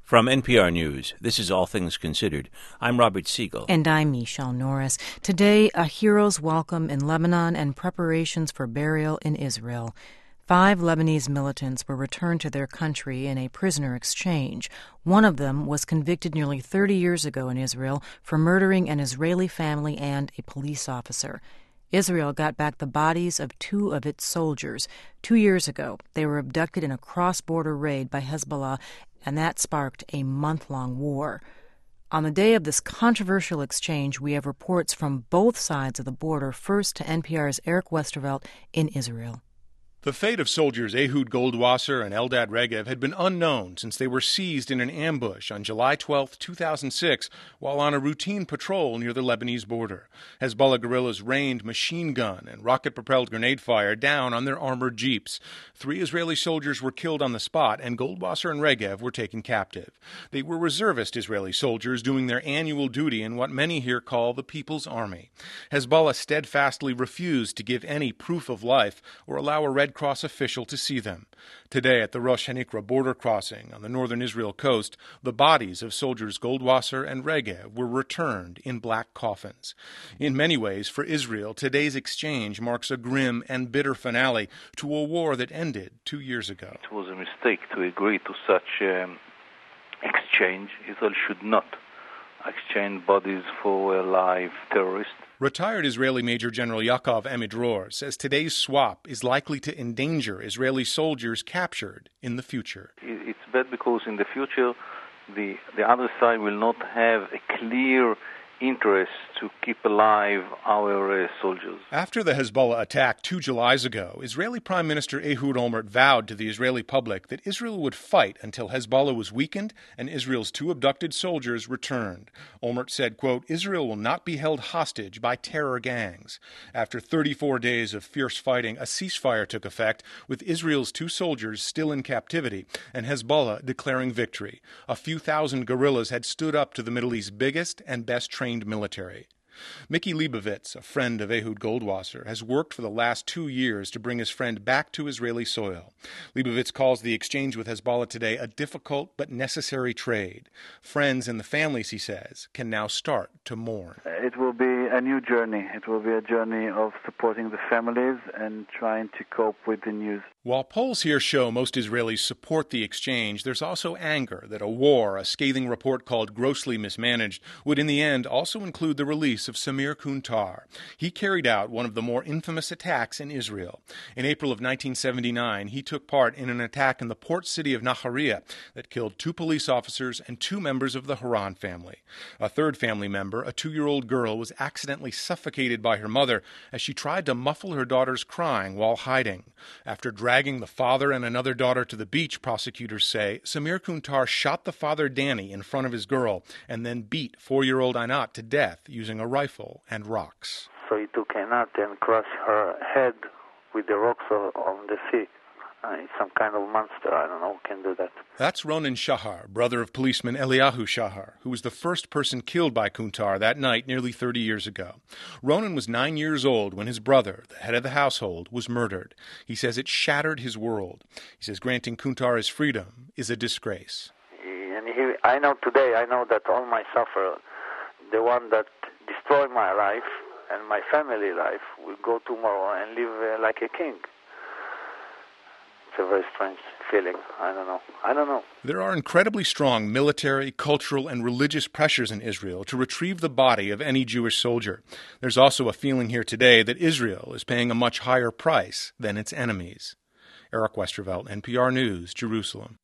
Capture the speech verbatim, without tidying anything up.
From N P R News, this is All Things Considered. I'm Robert Siegel. And I'm Michelle Norris. Today, a hero's welcome in Lebanon and preparations for burial in Israel. Five Lebanese militants were returned to their country in a prisoner exchange. One of them was convicted nearly thirty years ago in Israel for murdering an Israeli family and a police officer. Israel got back the bodies of two of its soldiers. Two years ago, they were abducted in a cross-border raid by Hezbollah, and that sparked a month-long war. On the day of this controversial exchange, we have reports from both sides of the border, first to N P R's Eric Westervelt in Israel. The fate of soldiers Ehud Goldwasser and Eldad Regev had been unknown since they were seized in an ambush on July twelfth, two thousand six, while on a routine patrol near the Lebanese border. Hezbollah guerrillas rained machine gun and rocket-propelled grenade fire down on their armored jeeps. Three Israeli soldiers were killed on the spot, and Goldwasser and Regev were taken captive. They were reservist Israeli soldiers doing their annual duty in what many here call the People's Army. Hezbollah steadfastly refused to give any proof of life or allow a Red Cross official to see them. Today at the Rosh Hanikra border crossing on the northern Israel coast, the bodies of soldiers Goldwasser and Regev were returned in black coffins. In many ways, for Israel, today's exchange marks a grim and bitter finale to a war that ended two years ago. It was a mistake to agree to such um, exchange. Israel should not exchange bodies for a live terrorist. Retired Israeli Major General Yaakov Amidror says today's swap is likely to endanger Israeli soldiers captured in the future. It's bad because in the future the, the other side will not have a clear interest to keep alive our uh, soldiers. After the Hezbollah attack two Julys ago, Israeli Prime Minister Ehud Olmert vowed to the Israeli public that Israel would fight until Hezbollah was weakened and Israel's two abducted soldiers returned. Olmert said, quote, "Israel will not be held hostage by terror gangs." After thirty-four days of fierce fighting, a ceasefire took effect, with Israel's two soldiers still in captivity and Hezbollah declaring victory. A few thousand guerrillas had stood up to the Middle East's biggest and best trained military. Mickey Leibovitz, a friend of Ehud Goldwasser, has worked for the last two years to bring his friend back to Israeli soil. Leibovitz calls the exchange with Hezbollah today a difficult but necessary trade. Friends and the families, he says, can now start to mourn. It will be a new journey. It will be a journey of supporting the families and trying to cope with the news. While polls here show most Israelis support the exchange, there's also anger that a war, a scathing report called grossly mismanaged, would in the end also include the release of Samir Kuntar. He carried out one of the more infamous attacks in Israel. In April of nineteen seventy-nine, he took part in an attack in the port city of Nahariya that killed two police officers and two members of the Haran family. A third family member, a two-year-old girl, was accidentally suffocated by her mother as she tried to muffle her daughter's crying while hiding. After dragging the father and another daughter to the beach, prosecutors say, Samir Kuntar shot the father Danny in front of his girl and then beat four-year-old Anat to death using a rifle and rocks. So he took Anat and crushed her head with the rocks on the sea. Uh, it's some kind of monster, I don't know who can do that. That's Ronen Shahar, brother of policeman Eliyahu Shahar, who was the first person killed by Kuntar that night nearly thirty years ago. Ronen was nine years old when his brother, the head of the household, was murdered. He says it shattered his world. He says granting Kuntar his freedom is a disgrace. And he, I know today, I know that all my suffer, the one that destroyed my life and my family life, will go tomorrow and live uh, like a king. It's a very strange feeling. I don't know. I don't know. There are incredibly strong military, cultural, and religious pressures in Israel to retrieve the body of any Jewish soldier. There's also a feeling here today that Israel is paying a much higher price than its enemies. Eric Westervelt, N P R News, Jerusalem.